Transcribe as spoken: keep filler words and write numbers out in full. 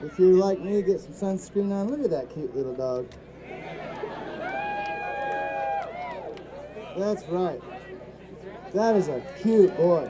If you're like me, get some sunscreen on. Look at that cute little dog. That's right. That is a cute boy.